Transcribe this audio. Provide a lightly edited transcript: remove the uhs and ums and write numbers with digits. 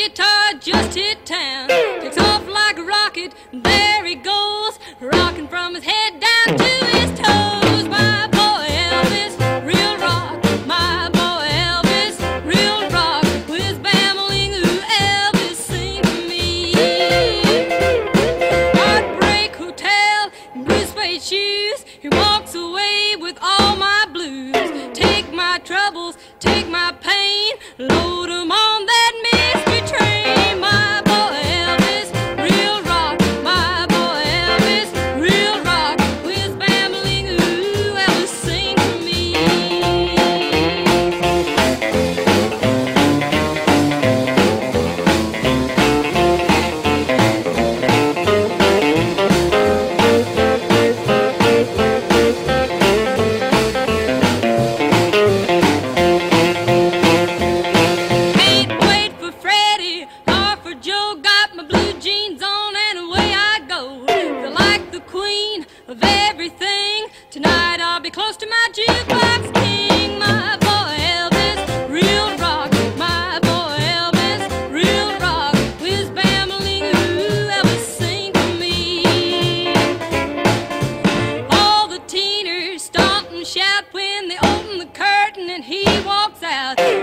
guitar just hit town. Takes off like a rocket, there he goes, rocking from his head down to his toes. My boy Elvis, real rock. My boy Elvis, real rock. Whiz bambling, ooh, Elvis, sing to me. Heartbreak Hotel, blue suede shoes. He walks away with all my blues. Take my troubles, take my pain, load 'em on that mystery train. My boy Elvis, real rock. My boy Elvis, real rock. Whiz bambling, ooh, Elvis, sing to me. Wait for Freddie or for Joe, got my blue jeans on and away I go. Feel like the queen of everything. Tonight I'll be close to my jukebox king. My boy Elvis, real rock. My boy Elvis, real rock. Whiz bambling, ooh, Elvis, sing to me. All the teeners stomp and shout when they open the curtain and he walks out.